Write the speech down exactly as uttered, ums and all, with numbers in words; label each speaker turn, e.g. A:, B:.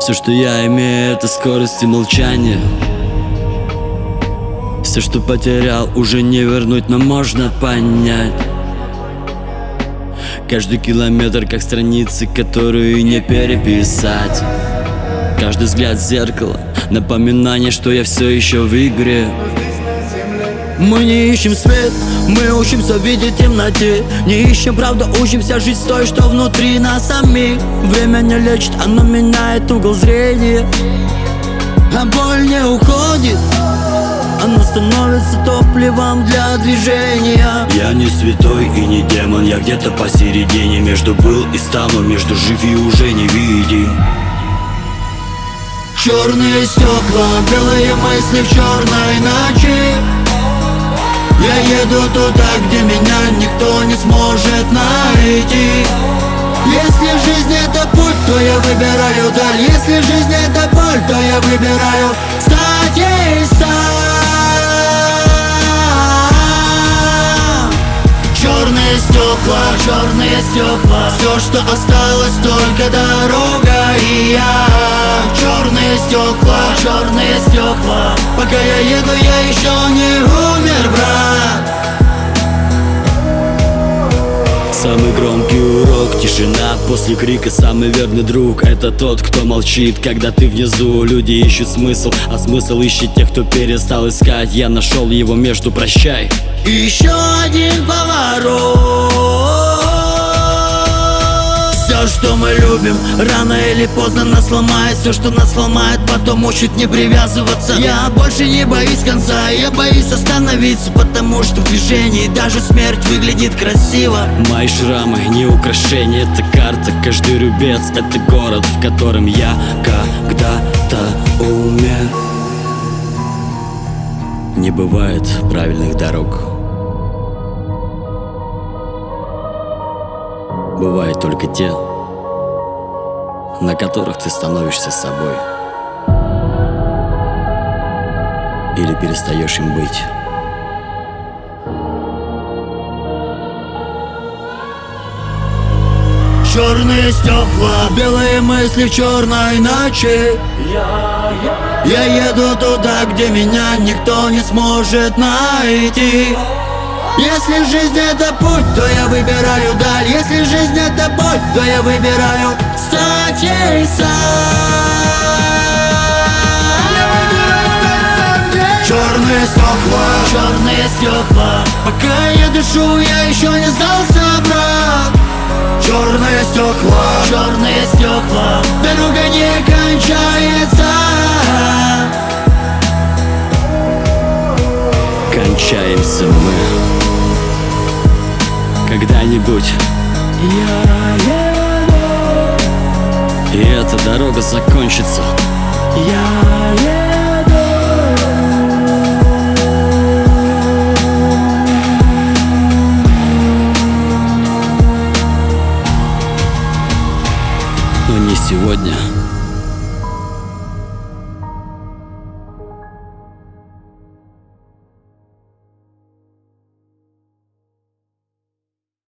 A: Все, что я имею, это скорость и молчание. Все, что потерял, уже не вернуть, но можно понять. Каждый километр, как страницы, которую не переписать. Каждый взгляд в зеркало, напоминание, что я все еще в игре. Мы не ищем свет, мы учимся видеть в темноте. Не ищем правду, учимся жить с той, что внутри нас самих. Время не лечит, оно меняет угол зрения. А боль не уходит, оно становится топливом для движения. Я не святой и не демон, я где-то посередине. Между был и стану, между жив и уже не видим. Черные стекла, белые мысли в черной ночи. Я еду туда, где меня никто не сможет найти. Если жизнь это путь, то я выбираю даль. Если жизнь это боль, то я выбираю стать ей сам. Черные стекла, черные стекла, все, что осталось, только дорога и я. Черные стекла, черные стекла, пока я еду, я еще не умер, брат. Самый громкий урок, тишина после крика. Самый верный друг — это тот, кто молчит, когда ты внизу. Люди ищут смысл, а смысл ищет тех, кто перестал искать. Я нашел его между прощай и еще один поворот. Все, что мы любим, рано или поздно нас сломает. Все, что нас сломает, потом учит не привязываться. Я больше не боюсь конца, я боюсь остановиться, потому что в движении даже смерть выглядит красиво. Мои шрамы не украшения, это карта. Каждый рубец — это город, в котором я когда-то умер. Не бывает правильных дорог, бывают только те, на которых ты становишься собой или перестаешь им быть. Черные стекла, белые мысли в черной ночи. Я еду туда, где меня никто не сможет найти. Если жизнь это путь, то я выбираю даль. Если жизнь это боль, то я выбираю стать ей сам. Черные стекла, черные стекла, пока я дышу, я еще не сдался, брат. Черные стекла, черные стекла, дорога не кончается. Кончаемся мы когда-нибудь. Я еду, и эта дорога закончится. Я еду. Но не сегодня.